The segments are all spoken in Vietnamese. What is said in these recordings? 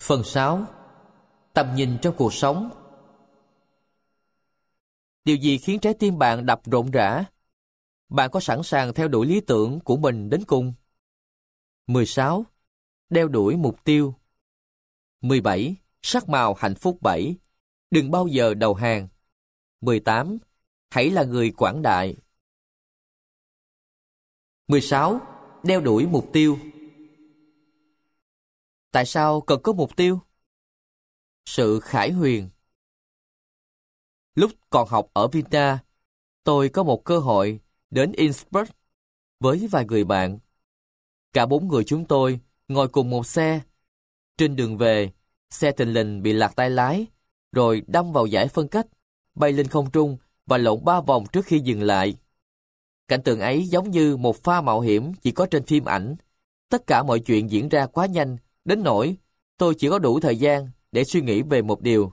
Phần 6. Tầm nhìn trong cuộc sống. Điều gì khiến trái tim bạn đập rộn rã? Bạn có sẵn sàng theo đuổi lý tưởng của mình đến cùng? 16. Đeo đuổi mục tiêu. 17. Sắc màu hạnh phúc 7. Đừng bao giờ đầu hàng. 18. Hãy là người quảng đại. 16. Đeo đuổi mục tiêu. Tại sao cần có mục tiêu? Sự khải huyền. Lúc còn học ở Vienna, tôi có một cơ hội đến Innsbruck với vài người bạn. Cả 4 người chúng tôi ngồi cùng một xe. Trên đường về, xe thình lình bị lạc tay lái, rồi đâm vào dải phân cách, bay lên không trung và lộn 3 vòng trước khi dừng lại. Cảnh tượng ấy giống như một pha mạo hiểm chỉ có trên phim ảnh. Tất cả mọi chuyện diễn ra quá nhanh, đến nỗi tôi chỉ có đủ thời gian để suy nghĩ về một điều.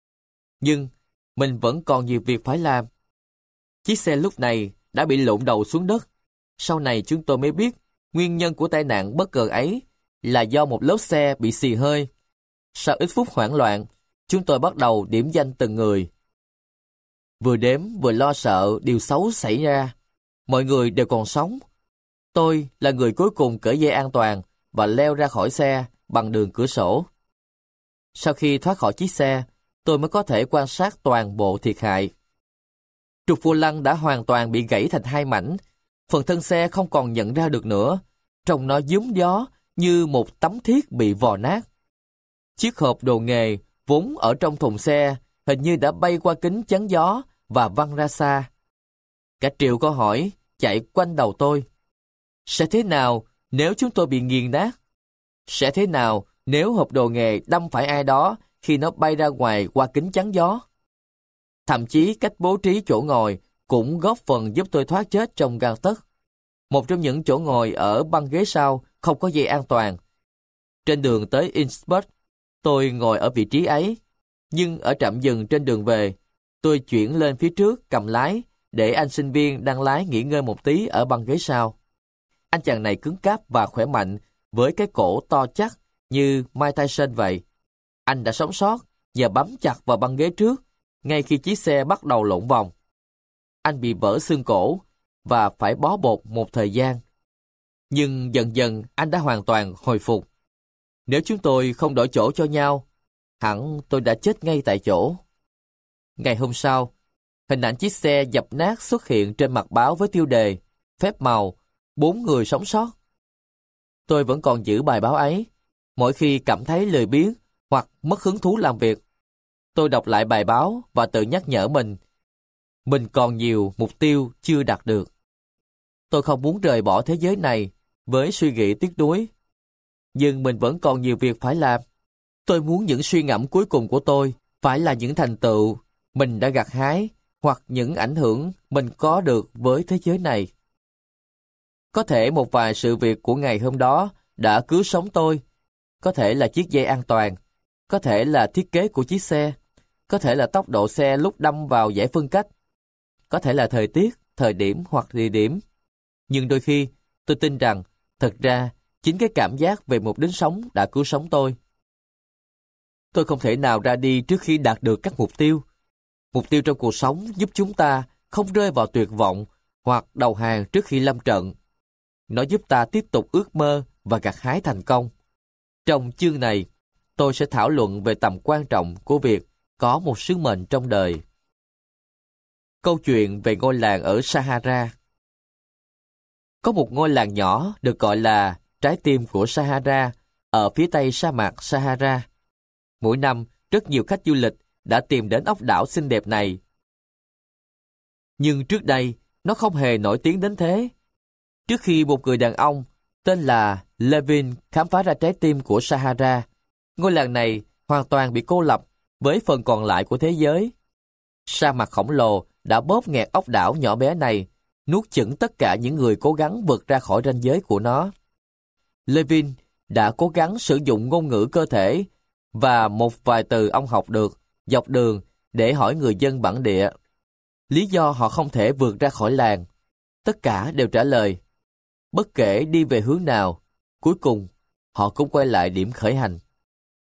Nhưng mình vẫn còn nhiều việc phải làm. Chiếc xe lúc này đã bị lộn đầu xuống đất. Sau này chúng tôi mới biết nguyên nhân của tai nạn bất ngờ ấy là do một lốp xe bị xì hơi. Sau ít phút hoảng loạn, chúng tôi bắt đầu điểm danh từng người. Vừa đếm vừa lo sợ điều xấu xảy ra. Mọi người đều còn sống. Tôi là người cuối cùng cởi dây an toàn và leo ra khỏi xe bằng đường cửa sổ. Sau khi thoát khỏi chiếc xe, tôi mới có thể quan sát toàn bộ thiệt hại. Trục vô lăng đã hoàn toàn bị gãy thành 2 mảnh. Phần thân xe không còn nhận ra được nữa. Trông nó giúng gió như một tấm thiết bị vò nát. Chiếc hộp đồ nghề vốn ở trong thùng xe hình như đã bay qua kính chắn gió và văng ra xa. Cả triệu câu hỏi chạy quanh đầu tôi. Sẽ thế nào nếu chúng tôi bị nghiền nát? Sẽ thế nào nếu hộp đồ nghề đâm phải ai đó khi nó bay ra ngoài qua kính chắn gió? Thậm chí cách bố trí chỗ ngồi cũng góp phần giúp tôi thoát chết trong gang tấc. Một trong những chỗ ngồi ở băng ghế sau không có dây an toàn. Trên đường tới Innsbruck, tôi ngồi ở vị trí ấy. Nhưng ở trạm dừng trên đường về, tôi chuyển lên phía trước cầm lái để anh sinh viên đang lái nghỉ ngơi một tí ở băng ghế sau. Anh chàng này cứng cáp và khỏe mạnh với cái cổ to chắc như Mike Tyson vậy. Anh đã sống sót và bám chặt vào băng ghế trước ngay khi chiếc xe bắt đầu lộn vòng. Anh bị vỡ xương cổ và phải bó bột một thời gian. Nhưng dần dần anh đã hoàn toàn hồi phục. Nếu chúng tôi không đổi chỗ cho nhau, hẳn tôi đã chết ngay tại chỗ. Ngày hôm sau, hình ảnh chiếc xe dập nát xuất hiện trên mặt báo với tiêu đề phép màu, 4 người sống sót. Tôi vẫn còn giữ bài báo ấy. Mỗi khi cảm thấy lười biếng hoặc mất hứng thú làm việc, tôi đọc lại bài báo và tự nhắc nhở mình còn nhiều mục tiêu chưa đạt được. Tôi không muốn rời bỏ thế giới này với suy nghĩ tiếc nuối. Nhưng mình vẫn còn nhiều việc phải làm. Tôi muốn những suy ngẫm cuối cùng của tôi phải là những thành tựu mình đã gặt hái hoặc những ảnh hưởng mình có được với thế giới này. Có thể một vài sự việc của ngày hôm đó đã cứu sống tôi. Có thể là chiếc dây an toàn. Có thể là thiết kế của chiếc xe. Có thể là tốc độ xe lúc đâm vào dải phân cách. Có thể là thời tiết, thời điểm hoặc địa điểm. Nhưng đôi khi, tôi tin rằng, thật ra, chính cái cảm giác về một đấng sống đã cứu sống tôi. Tôi không thể nào ra đi trước khi đạt được các mục tiêu. Mục tiêu trong cuộc sống giúp chúng ta không rơi vào tuyệt vọng hoặc đầu hàng trước khi lâm trận. Nó giúp ta tiếp tục ước mơ và gặt hái thành công. Trong chương này, tôi sẽ thảo luận về tầm quan trọng của việc có một sứ mệnh trong đời. Câu chuyện về ngôi làng ở Sahara. Có một ngôi làng nhỏ được gọi là trái tim của Sahara ở phía tây sa mạc Sahara. Mỗi năm, rất nhiều khách du lịch đã tìm đến ốc đảo xinh đẹp này. Nhưng trước đây, nó không hề nổi tiếng đến thế. Trước khi một người đàn ông tên là Levin khám phá ra trái tim của Sahara, ngôi làng này hoàn toàn bị cô lập với phần còn lại của thế giới. Sa mạc khổng lồ đã bóp nghẹt ốc đảo nhỏ bé này, nuốt chửng tất cả những người cố gắng vượt ra khỏi ranh giới của nó. Levin đã cố gắng sử dụng ngôn ngữ cơ thể và một vài từ ông học được dọc đường để hỏi người dân bản địa. Lý do họ không thể vượt ra khỏi làng. Tất cả đều trả lời. Bất kể đi về hướng nào, cuối cùng họ cũng quay lại điểm khởi hành.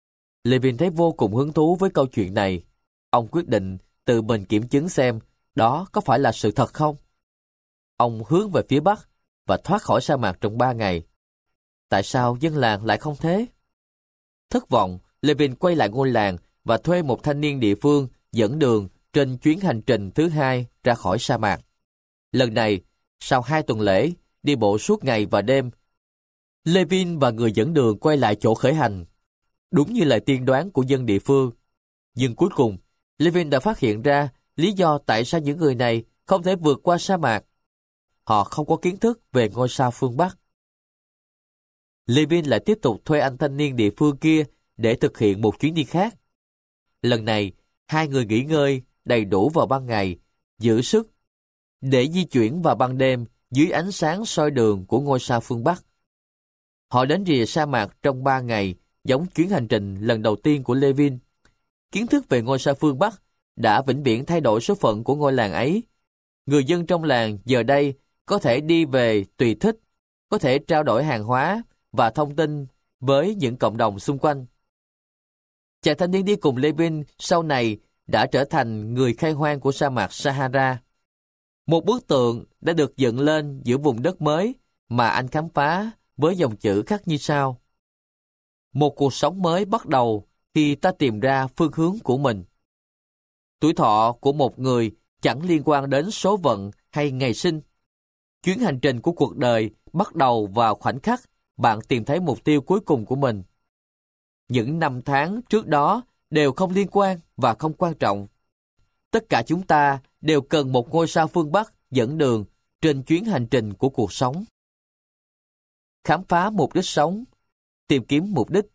Levin thấy vô cùng hứng thú với câu chuyện này. Ông quyết định tự mình kiểm chứng xem đó có phải là sự thật không. Ông hướng về phía bắc và thoát khỏi sa mạc trong 3 ngày. Tại sao dân làng lại không thế? Thất vọng, Levin quay lại ngôi làng và thuê một thanh niên địa phương dẫn đường trên chuyến hành trình thứ 2 ra khỏi sa mạc. Lần này, sau 2 tuần lễ, đi bộ suốt ngày và đêm, Levin và người dẫn đường quay lại chỗ khởi hành. Đúng như lời tiên đoán của dân địa phương. Nhưng cuối cùng, Levin đã phát hiện ra lý do tại sao những người này không thể vượt qua sa mạc. Họ không có kiến thức về ngôi sao phương Bắc. Levin lại tiếp tục thuê anh thanh niên địa phương kia để thực hiện một chuyến đi khác. Lần này, 2 người nghỉ ngơi đầy đủ vào ban ngày, giữ sức, để di chuyển vào ban đêm dưới ánh sáng soi đường của ngôi sao phương Bắc. Họ đến rìa sa mạc trong 3 ngày, giống chuyến hành trình lần đầu tiên của Levin. Kiến thức về ngôi sao phương Bắc đã vĩnh viễn thay đổi số phận của ngôi làng ấy. Người dân trong làng giờ đây có thể đi về tùy thích, có thể trao đổi hàng hóa và thông tin với những cộng đồng xung quanh. Chàng thanh niên đi cùng Levin sau này đã trở thành người khai hoang của sa mạc Sahara. Một bức tượng đã được dựng lên giữa vùng đất mới mà anh khám phá với dòng chữ khắc như sau: một cuộc sống mới bắt đầu khi ta tìm ra phương hướng của mình. Tuổi thọ của một người chẳng liên quan đến số phận hay ngày sinh. Chuyến hành trình của cuộc đời bắt đầu vào khoảnh khắc bạn tìm thấy mục tiêu cuối cùng của mình. Những năm tháng trước đó đều không liên quan và không quan trọng. Tất cả chúng ta đều cần một ngôi sao phương Bắc dẫn đường trên chuyến hành trình của cuộc sống. Khám phá mục đích sống, tìm kiếm mục đích.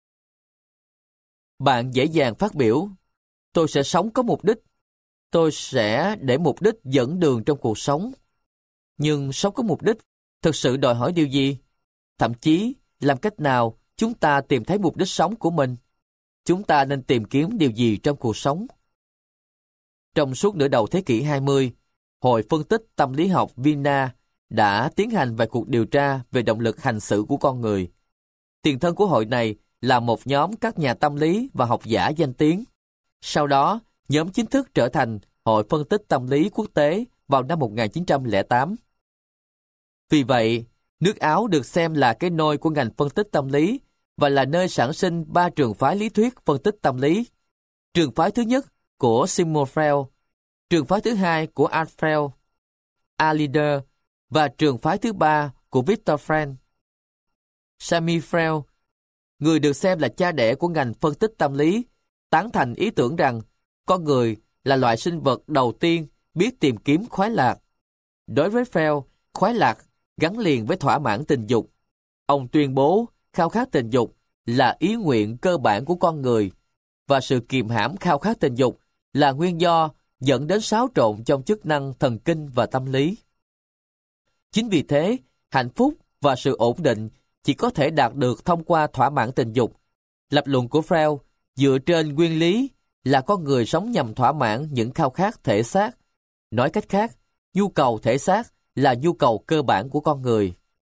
Bạn dễ dàng phát biểu, tôi sẽ sống có mục đích, tôi sẽ để mục đích dẫn đường trong cuộc sống. Nhưng sống có mục đích thực sự đòi hỏi điều gì? Thậm chí, làm cách nào chúng ta tìm thấy mục đích sống của mình? Chúng ta nên tìm kiếm điều gì trong cuộc sống? Trong suốt nửa đầu thế kỷ 20, Hội phân tích tâm lý học Vienna đã tiến hành vài cuộc điều tra về động lực hành xử của con người. Tiền thân của hội này là một nhóm các nhà tâm lý và học giả danh tiếng. Sau đó, nhóm chính thức trở thành Hội phân tích tâm lý quốc tế vào năm 1908. Vì vậy, nước Áo được xem là cái nôi của ngành phân tích tâm lý và là nơi sản sinh 3 trường phái lý thuyết phân tích tâm lý. Trường phái thứ nhất của Sigmund Freud, trường phái thứ hai của Alfred Adler và trường phái thứ ba của Viktor Frankl. Sammy Freud, người được xem là cha đẻ của ngành phân tích tâm lý, tán thành ý tưởng rằng con người là loại sinh vật đầu tiên biết tìm kiếm khoái lạc. Đối với Freud, khoái lạc gắn liền với thỏa mãn tình dục. Ông tuyên bố khao khát tình dục là ý nguyện cơ bản của con người và sự kiềm hãm khao khát tình dục là nguyên do dẫn đến xáo trộn trong chức năng thần kinh và tâm lý. Chính vì thế, hạnh phúc và sự ổn định chỉ có thể đạt được thông qua thỏa mãn tình dục. Lập luận của Freud dựa trên nguyên lý là con người sống nhằm thỏa mãn những khao khát thể xác. Nói cách khác, nhu cầu thể xác là nhu cầu cơ bản của con người.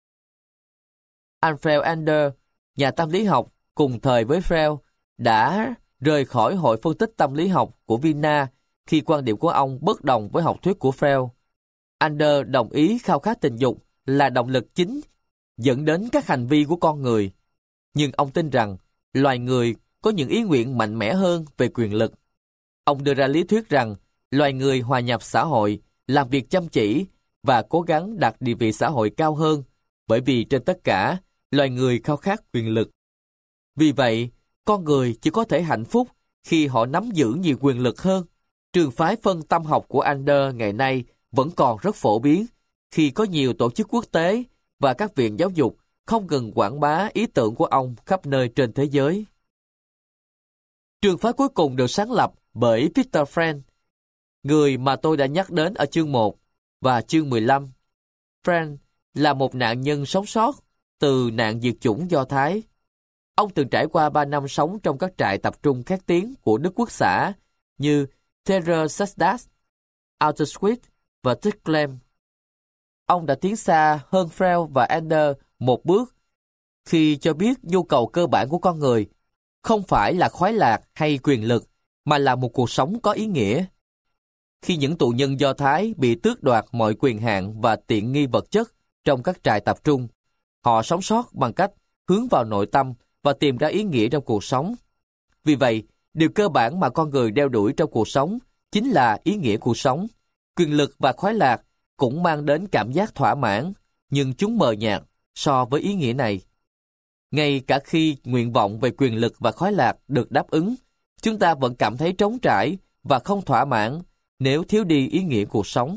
Alfred Adler, nhà tâm lý học cùng thời với Freud, đã rời khỏi Hội phân tích tâm lý học của Vienna khi quan điểm của ông bất đồng với học thuyết của Freud. Adler đồng ý khao khát tình dục là động lực chính dẫn đến các hành vi của con người. Nhưng ông tin rằng loài người có những ý nguyện mạnh mẽ hơn về quyền lực. Ông đưa ra lý thuyết rằng loài người hòa nhập xã hội, làm việc chăm chỉ và cố gắng đạt địa vị xã hội cao hơn, bởi vì trên tất cả, loài người khao khát quyền lực. Vì vậy, con người chỉ có thể hạnh phúc khi họ nắm giữ nhiều quyền lực hơn. Trường phái phân tâm học của Adler ngày nay vẫn còn rất phổ biến khi có nhiều tổ chức quốc tế và các viện giáo dục không ngừng quảng bá ý tưởng của ông khắp nơi trên thế giới. Trường phái cuối cùng được sáng lập bởi Viktor Frankl, người mà tôi đã nhắc đến ở chương 1 và chương 15. Frankl là một nạn nhân sống sót từ nạn diệt chủng Do Thái. Ông từng trải qua 3 năm sống trong các trại tập trung khét tiếng của Đức Quốc xã như Theresienstadt, Auschwitz và Tricklem. Ông đã tiến xa hơn Freud và Adler một bước khi cho biết nhu cầu cơ bản của con người không phải là khoái lạc hay quyền lực, mà là một cuộc sống có ý nghĩa. Khi những tù nhân Do Thái bị tước đoạt mọi quyền hạn và tiện nghi vật chất trong các trại tập trung, họ sống sót bằng cách hướng vào nội tâm và tìm ra ý nghĩa trong cuộc sống. Vì vậy, điều cơ bản mà con người đeo đuổi trong cuộc sống chính là ý nghĩa cuộc sống. Quyền lực và khoái lạc cũng mang đến cảm giác thỏa mãn, nhưng chúng mờ nhạt so với ý nghĩa này. Ngay cả khi nguyện vọng về quyền lực và khoái lạc được đáp ứng, chúng ta vẫn cảm thấy trống trải và không thỏa mãn nếu thiếu đi ý nghĩa cuộc sống.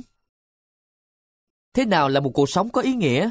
Thế nào là một cuộc sống có ý nghĩa?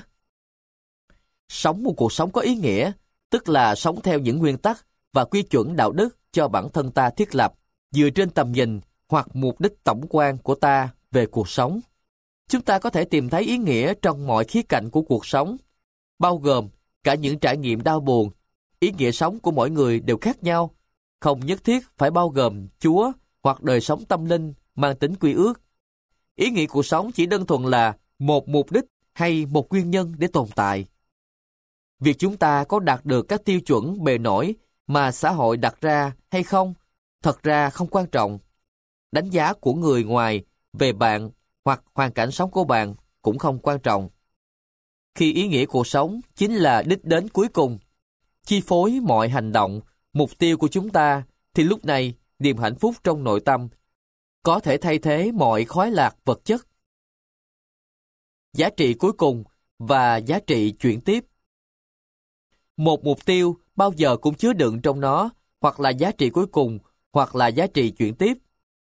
Sống một cuộc sống có ý nghĩa, tức là sống theo những nguyên tắc và quy chuẩn đạo đức cho bản thân ta thiết lập, dựa trên tầm nhìn hoặc mục đích tổng quan của ta về cuộc sống. Chúng ta có thể tìm thấy ý nghĩa trong mọi khía cạnh của cuộc sống, bao gồm cả những trải nghiệm đau buồn. Ý nghĩa sống của mỗi người đều khác nhau, không nhất thiết phải bao gồm Chúa hoặc đời sống tâm linh mang tính quy ước. Ý nghĩa cuộc sống chỉ đơn thuần là một mục đích hay một nguyên nhân để tồn tại. Việc chúng ta có đạt được các tiêu chuẩn bề nổi mà xã hội đặt ra hay không, thật ra không quan trọng. Đánh giá của người ngoài về bạn hoặc hoàn cảnh sống của bạn cũng không quan trọng. Khi ý nghĩa cuộc sống chính là đích đến cuối cùng, chi phối mọi hành động, mục tiêu của chúng ta, thì lúc này niềm hạnh phúc trong nội tâm có thể thay thế mọi khoái lạc vật chất. Giá trị cuối cùng và giá trị chuyển tiếp. Một mục tiêu bao giờ cũng chứa đựng trong nó hoặc là giá trị cuối cùng hoặc là giá trị chuyển tiếp.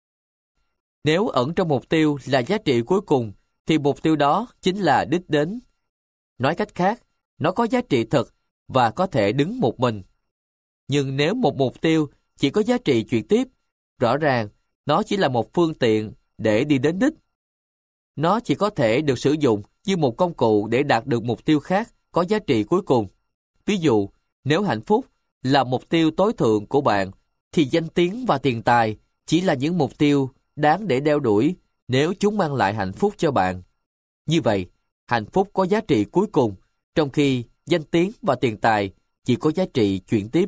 Nếu ẩn trong mục tiêu là giá trị cuối cùng thì mục tiêu đó chính là đích đến. Nói cách khác, nó có giá trị thực và có thể đứng một mình. Nhưng nếu một mục tiêu chỉ có giá trị chuyển tiếp, rõ ràng nó chỉ là một phương tiện để đi đến đích. Nó chỉ có thể được sử dụng như một công cụ để đạt được mục tiêu khác có giá trị cuối cùng. Ví dụ, nếu hạnh phúc là mục tiêu tối thượng của bạn, thì danh tiếng và tiền tài chỉ là những mục tiêu đáng để đeo đuổi nếu chúng mang lại hạnh phúc cho bạn. Như vậy, hạnh phúc có giá trị cuối cùng, trong khi danh tiếng và tiền tài chỉ có giá trị chuyển tiếp.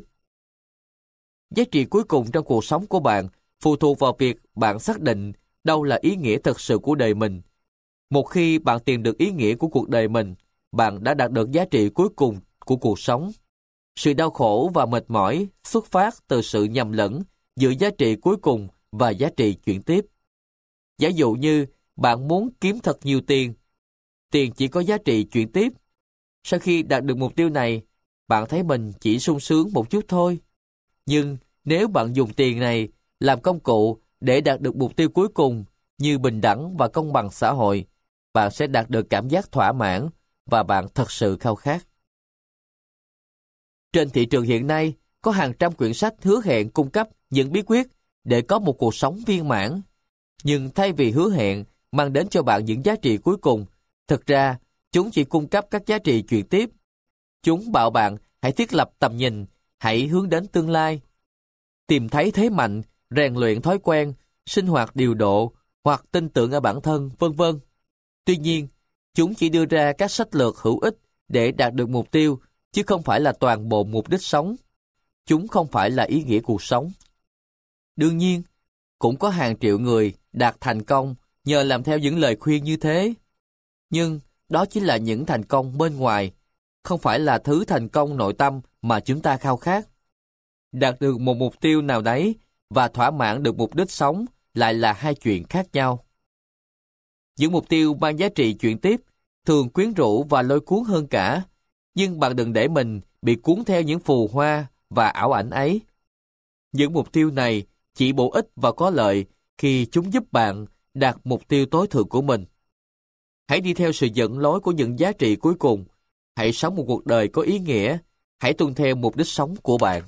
Giá trị cuối cùng trong cuộc sống của bạn phụ thuộc vào việc bạn xác định đâu là ý nghĩa thực sự của đời mình. Một khi bạn tìm được ý nghĩa của cuộc đời mình, bạn đã đạt được giá trị cuối cùng của cuộc sống. Sự đau khổ và mệt mỏi xuất phát từ sự nhầm lẫn giữa giá trị cuối cùng và giá trị chuyển tiếp. Giả dụ như bạn muốn kiếm thật nhiều tiền, tiền chỉ có giá trị chuyển tiếp. Sau khi đạt được mục tiêu này, bạn thấy mình chỉ sung sướng một chút thôi. Nhưng nếu bạn dùng tiền này làm công cụ để đạt được mục tiêu cuối cùng như bình đẳng và công bằng xã hội, bạn sẽ đạt được cảm giác thỏa mãn và bạn thật sự khao khát. Trên thị trường hiện nay, có hàng trăm quyển sách hứa hẹn cung cấp những bí quyết để có một cuộc sống viên mãn. Nhưng thay vì hứa hẹn mang đến cho bạn những giá trị cuối cùng, thực ra chúng chỉ cung cấp các giá trị chuyển tiếp. Chúng bảo bạn hãy thiết lập tầm nhìn, hãy hướng đến tương lai, tìm thấy thế mạnh, rèn luyện thói quen, sinh hoạt điều độ hoặc tin tưởng ở bản thân, vân vân. Tuy nhiên, chúng chỉ đưa ra các sách lược hữu ích để đạt được mục tiêu, chứ không phải là toàn bộ mục đích sống. Chúng không phải là ý nghĩa cuộc sống. Đương nhiên, cũng có hàng triệu người đạt thành công nhờ làm theo những lời khuyên như thế. Nhưng đó chỉ là những thành công bên ngoài, không phải là thứ thành công nội tâm mà chúng ta khao khát. Đạt được một mục tiêu nào đấy và thỏa mãn được mục đích sống lại là hai chuyện khác nhau. Những mục tiêu mang giá trị chuyển tiếp thường quyến rũ và lôi cuốn hơn cả, nhưng bạn đừng để mình bị cuốn theo những phù hoa và ảo ảnh ấy. Những mục tiêu này chỉ bổ ích và có lợi khi chúng giúp bạn đạt mục tiêu tối thượng của mình. Hãy đi theo sự dẫn lối của những giá trị cuối cùng. Hãy sống một cuộc đời có ý nghĩa. Hãy tuân theo mục đích sống của bạn.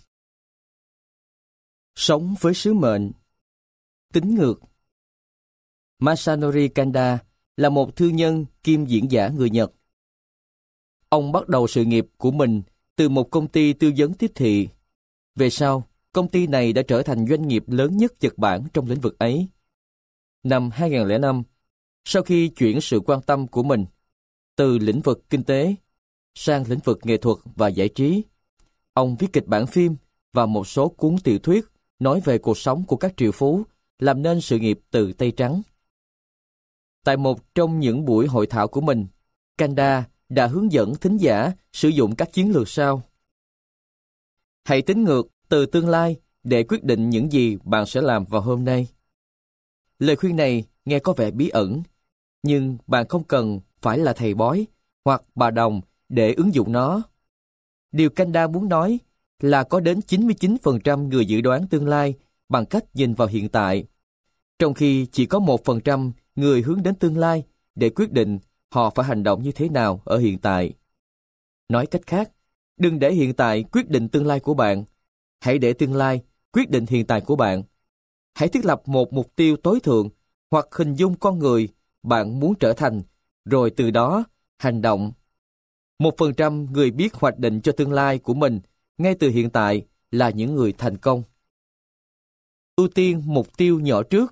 Sống với sứ mệnh. Tính ngược. Masanori Kanda là một thư nhân kiêm diễn giả người Nhật. Ông bắt đầu sự nghiệp của mình từ một công ty tư vấn tiếp thị. Về sau, công ty này đã trở thành doanh nghiệp lớn nhất Nhật Bản trong lĩnh vực ấy. Năm 2005, sau khi chuyển sự quan tâm của mình từ lĩnh vực kinh tế sang lĩnh vực nghệ thuật và giải trí, ông viết kịch bản phim và một số cuốn tiểu thuyết nói về cuộc sống của các triệu phú làm nên sự nghiệp từ Tây Trắng. Tại một trong những buổi hội thảo của mình, Kanda đã hướng dẫn thính giả sử dụng các chiến lược sau. Hãy tính ngược từ tương lai để quyết định những gì bạn sẽ làm vào hôm nay. Lời khuyên này nghe có vẻ bí ẩn, nhưng bạn không cần phải là thầy bói hoặc bà đồng để ứng dụng nó. Điều Kanda muốn nói là có đến 99% người dự đoán tương lai bằng cách nhìn vào hiện tại, trong khi chỉ có 1% người hướng đến tương lai để quyết định họ phải hành động như thế nào ở hiện tại. Nói cách khác, đừng để hiện tại quyết định tương lai của bạn. Hãy để tương lai quyết định hiện tại của bạn. Hãy thiết lập một mục tiêu tối thượng hoặc hình dung con người bạn muốn trở thành, rồi từ đó hành động. 1% người biết hoạch định cho tương lai của mình ngay từ hiện tại là những người thành công. Ưu tiên mục tiêu nhỏ trước.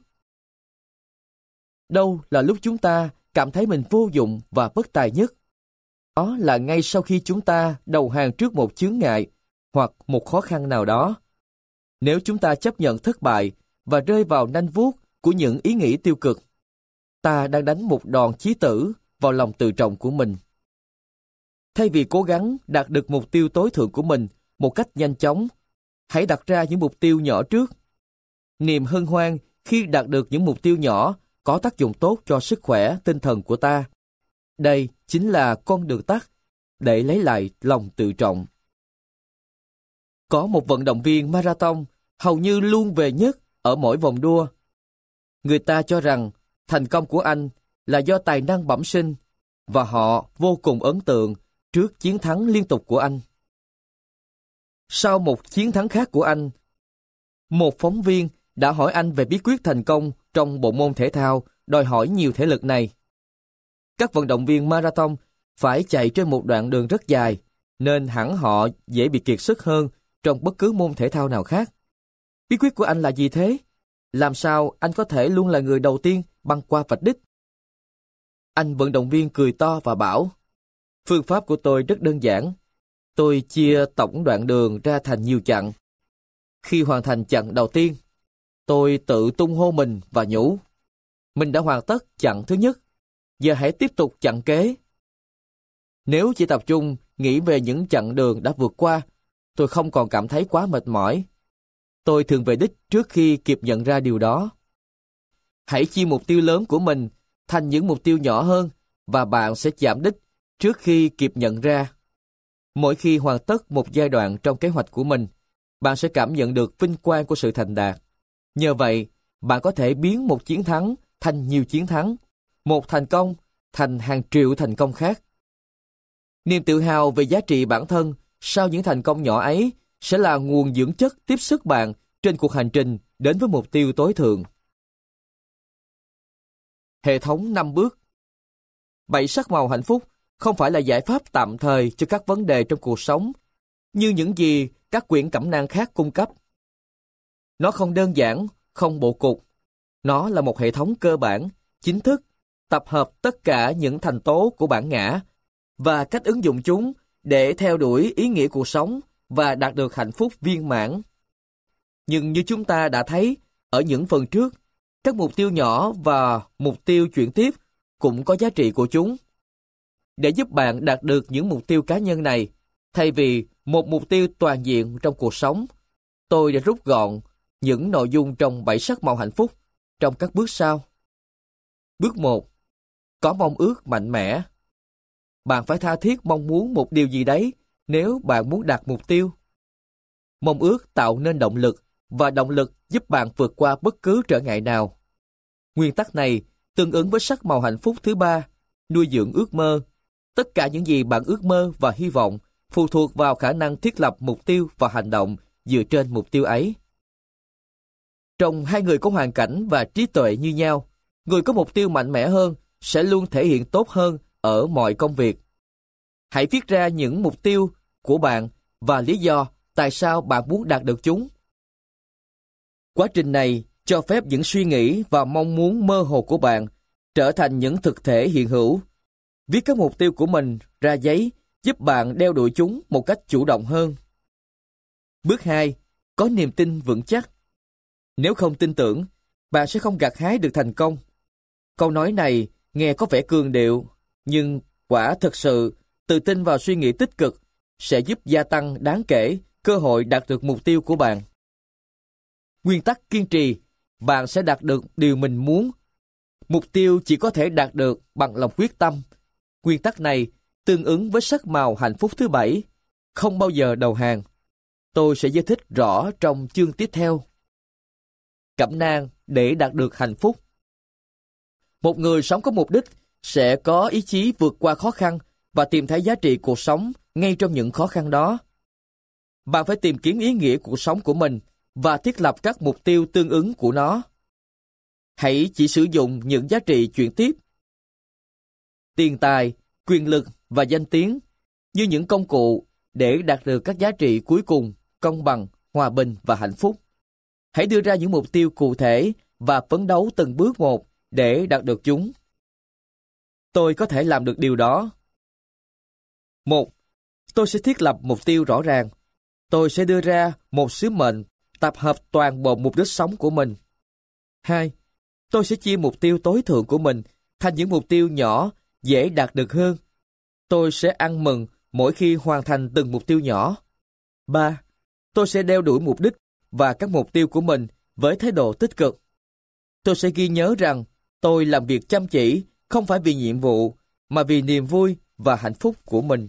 Đâu là lúc chúng ta cảm thấy mình vô dụng và bất tài nhất? Đó là ngay sau khi chúng ta đầu hàng trước một chướng ngại hoặc một khó khăn nào đó. Nếu chúng ta chấp nhận thất bại và rơi vào nanh vuốt của những ý nghĩ tiêu cực, ta đang đánh một đòn chí tử vào lòng tự trọng của mình. Thay vì cố gắng đạt được mục tiêu tối thượng của mình một cách nhanh chóng, hãy đặt ra những mục tiêu nhỏ trước. Niềm hân hoan khi đạt được những mục tiêu nhỏ có tác dụng tốt cho sức khỏe tinh thần của ta. Đây chính là con đường tắt để lấy lại lòng tự trọng. Có một vận động viên marathon hầu như luôn về nhất ở mỗi vòng đua. Người ta cho rằng thành công của anh là do tài năng bẩm sinh và họ vô cùng ấn tượng trước chiến thắng liên tục của anh. Sau một chiến thắng khác của anh, một phóng viên đã hỏi anh về bí quyết thành công trong bộ môn thể thao đòi hỏi nhiều thể lực này. Các vận động viên marathon phải chạy trên một đoạn đường rất dài, nên hẳn họ dễ bị kiệt sức hơn trong bất cứ môn thể thao nào khác. Bí quyết của anh là gì thế? Làm sao anh có thể luôn là người đầu tiên băng qua vạch đích? Anh vận động viên cười to và bảo, phương pháp của tôi rất đơn giản. Tôi chia tổng đoạn đường ra thành nhiều chặng. Khi hoàn thành chặng đầu tiên, tôi tự tung hô mình và nhủ, mình đã hoàn tất chặng thứ nhất, giờ hãy tiếp tục chặng kế. Nếu chỉ tập trung nghĩ về những chặng đường đã vượt qua, tôi không còn cảm thấy quá mệt mỏi. Tôi thường về đích trước khi kịp nhận ra điều đó. Hãy chia mục tiêu lớn của mình thành những mục tiêu nhỏ hơn và bạn sẽ chạm đích trước khi kịp nhận ra. Mỗi khi hoàn tất một giai đoạn trong kế hoạch của mình, bạn sẽ cảm nhận được vinh quang của sự thành đạt. Nhờ vậy, bạn có thể biến một chiến thắng thành nhiều chiến thắng, một thành công thành hàng triệu thành công khác. Niềm tự hào về giá trị bản thân sau những thành công nhỏ ấy sẽ là nguồn dưỡng chất tiếp sức bạn trên cuộc hành trình đến với mục tiêu tối thượng. Hệ thống 5 bước. 7 sắc màu hạnh phúc không phải là giải pháp tạm thời cho các vấn đề trong cuộc sống, như những gì các quyển cẩm nang khác cung cấp. Nó không đơn giản, không bố cục. Nó là một hệ thống cơ bản, chính thức, tập hợp tất cả những thành tố của bản ngã và cách ứng dụng chúng để theo đuổi ý nghĩa cuộc sống và đạt được hạnh phúc viên mãn. Nhưng như chúng ta đã thấy ở những phần trước, các mục tiêu nhỏ và mục tiêu chuyển tiếp cũng có giá trị của chúng. Để giúp bạn đạt được những mục tiêu cá nhân này, thay vì một mục tiêu toàn diện trong cuộc sống, tôi đã rút gọn những nội dung trong 7 sắc màu hạnh phúc trong các bước sau. Bước 1. Có mong ước mạnh mẽ. Bạn phải tha thiết mong muốn một điều gì đấy nếu bạn muốn đạt mục tiêu. Mong ước tạo nên động lực và động lực giúp bạn vượt qua bất cứ trở ngại nào. Nguyên tắc này tương ứng với sắc màu hạnh phúc thứ 3, nuôi dưỡng ước mơ. Tất cả những gì bạn ước mơ và hy vọng phụ thuộc vào khả năng thiết lập mục tiêu và hành động dựa trên mục tiêu ấy. Trong hai người có hoàn cảnh và trí tuệ như nhau, người có mục tiêu mạnh mẽ hơn sẽ luôn thể hiện tốt hơn ở mọi công việc. Hãy viết ra những mục tiêu của bạn và lý do tại sao bạn muốn đạt được chúng. Quá trình này cho phép những suy nghĩ và mong muốn mơ hồ của bạn trở thành những thực thể hiện hữu. Viết các mục tiêu của mình ra giấy giúp bạn đeo đuổi chúng một cách chủ động hơn. Bước 2. có niềm tin vững chắc. Nếu không tin tưởng, bạn sẽ không gặt hái được thành công. Câu nói này nghe có vẻ cường điệu, nhưng quả thật sự, tự tin vào suy nghĩ tích cực sẽ giúp gia tăng đáng kể cơ hội đạt được mục tiêu của bạn. Nguyên tắc kiên trì, bạn sẽ đạt được điều mình muốn. Mục tiêu chỉ có thể đạt được bằng lòng quyết tâm. Nguyên tắc này tương ứng với sắc màu hạnh phúc thứ 7, không bao giờ đầu hàng. Tôi sẽ giải thích rõ trong chương tiếp theo. Cẩm nang để đạt được hạnh phúc. Một người sống có mục đích sẽ có ý chí vượt qua khó khăn và tìm thấy giá trị cuộc sống ngay trong những khó khăn đó. Bạn phải tìm kiếm ý nghĩa cuộc sống của mình và thiết lập các mục tiêu tương ứng của nó. Hãy chỉ sử dụng những giá trị chuyển tiếp, tiền tài, quyền lực và danh tiếng như những công cụ để đạt được các giá trị cuối cùng, công bằng, hòa bình và hạnh phúc. Hãy đưa ra những mục tiêu cụ thể và phấn đấu từng bước một để đạt được chúng. Tôi có thể làm được điều đó. 1. Tôi sẽ thiết lập mục tiêu rõ ràng. Tôi sẽ đưa ra một sứ mệnh, tập hợp toàn bộ mục đích sống của mình. 2. Tôi sẽ chia mục tiêu tối thượng của mình thành những mục tiêu nhỏ, dễ đạt được hơn. Tôi sẽ ăn mừng mỗi khi hoàn thành từng mục tiêu nhỏ. 3. Tôi sẽ đeo đuổi mục đích và các mục tiêu của mình với thái độ tích cực. Tôi sẽ ghi nhớ rằng tôi làm việc chăm chỉ không phải vì nhiệm vụ, mà vì niềm vui và hạnh phúc của mình.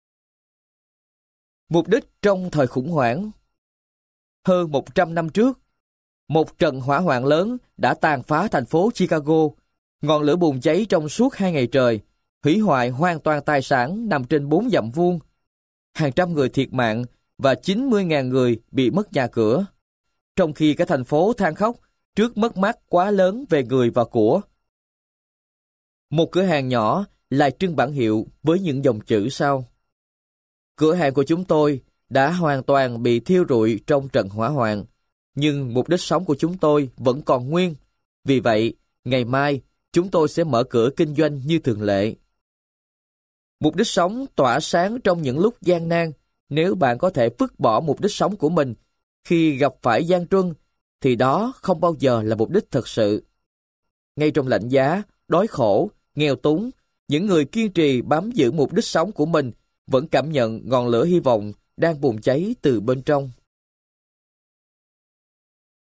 Mục đích trong thời khủng hoảng. Hơn 100 năm trước, một trận hỏa hoạn lớn đã tàn phá thành phố Chicago. Ngọn lửa bùng cháy trong suốt 2 ngày trời, hủy hoại hoàn toàn tài sản nằm trên 4 dặm vuông. Hàng trăm người thiệt mạng và 90.000 người bị mất nhà cửa. Trong khi cả thành phố than khóc trước mất mát quá lớn về người và của. Một cửa hàng nhỏ lại trưng bảng hiệu với những dòng chữ sau: cửa hàng của chúng tôi đã hoàn toàn bị thiêu rụi trong trận hỏa hoạn, nhưng mục đích sống của chúng tôi vẫn còn nguyên. Vì vậy, ngày mai, chúng tôi sẽ mở cửa kinh doanh như thường lệ. Mục đích sống tỏa sáng trong những lúc gian nan. Nếu bạn có thể vứt bỏ mục đích sống của mình khi gặp phải gian truân, thì đó không bao giờ là mục đích thật sự. Ngay trong lạnh giá, đói khổ, nghèo túng, những người kiên trì bám giữ mục đích sống của mình vẫn cảm nhận ngọn lửa hy vọng đang bùng cháy từ bên trong.